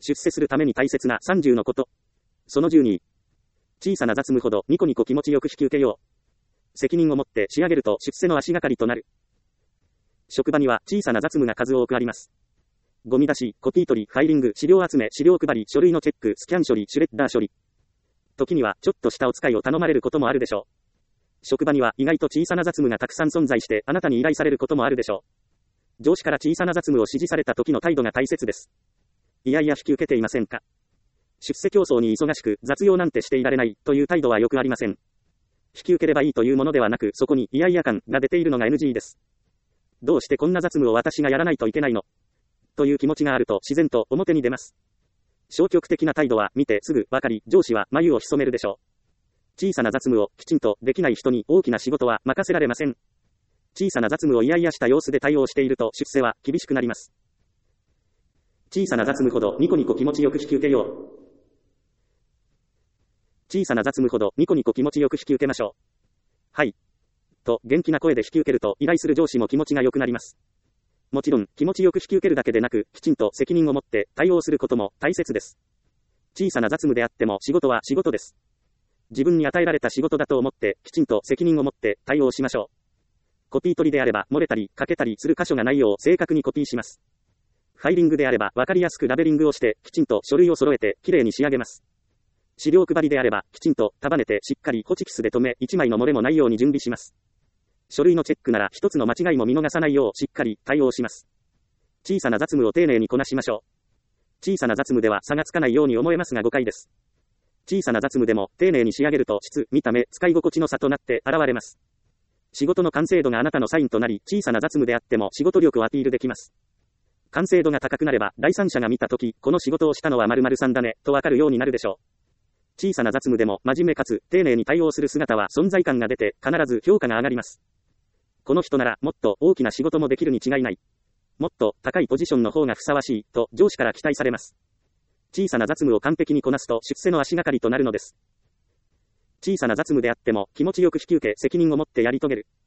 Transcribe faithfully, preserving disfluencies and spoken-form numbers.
出世するために大切なさんじゅうのこと。そのじゅうに。小さな雑務ほどニコニコ気持ちよく引き受けよう。責任を持って仕上げると出世の足がかりとなる。職場には小さな雑務が数多くあります。ゴミ出し、コピー取り、ファイリング、資料集め、資料配り、書類のチェック、スキャン処理、シュレッダー処理。時にはちょっとしたお使いを頼まれることもあるでしょう。職場には意外と小さな雑務がたくさん存在してあなたに依頼されることもあるでしょう。上司から小さな雑務を指示された時の態度が大切です。いやいや引き受けていませんか。出世競争に忙しく雑用なんてしていられないという態度はよくありません。引き受ければいいというものではなく、そこにいやいや感が出ているのが エヌジー です。どうしてこんな雑務を私がやらないといけないのという気持ちがあると自然と表に出ます。消極的な態度は見てすぐわかり、上司は眉を潜めるでしょう。小さな雑務をきちんとできない人に大きな仕事は任せられません。小さな雑務をいやいやした様子で対応していると出世は厳しくなります。小さな雑務ほどニコニコ気持ちよく引き受けよう。小さな雑務ほどニコニコ気持ちよく引き受けましょう。はい。と元気な声で引き受けると依頼する上司も気持ちが良くなります。もちろん気持ちよく引き受けるだけでなく、きちんと責任を持って対応することも大切です。小さな雑務であっても仕事は仕事です。自分に与えられた仕事だと思って、きちんと責任を持って対応しましょう。コピー取りであれば、漏れたり、欠けたりする箇所がないよう正確にコピーします。ファイリングであれば、わかりやすくラベリングをして、きちんと書類を揃えて、きれいに仕上げます。資料配りであれば、きちんと束ねてしっかりホチキスで留め、一枚の漏れもないように準備します。書類のチェックなら、一つの間違いも見逃さないようしっかり対応します。小さな雑務を丁寧にこなしましょう。小さな雑務では差がつかないように思えますが誤解です。小さな雑務でも丁寧に仕上げると質、見た目、使い心地の差となって現れます。仕事の完成度があなたのサインとなり、小さな雑務であっても仕事力をアピールできます。完成度が高くなれば、第三者が見たとき、この仕事をしたのは〇〇さんだね、とわかるようになるでしょう。小さな雑務でも真面目かつ丁寧に対応する姿は存在感が出て、必ず評価が上がります。この人ならもっと大きな仕事もできるに違いない。もっと高いポジションの方がふさわしい、と上司から期待されます。小さな雑務を完璧にこなすと出世の足がかりとなるのです。小さな雑務であっても気持ちよく引き受け責任を持ってやり遂げる。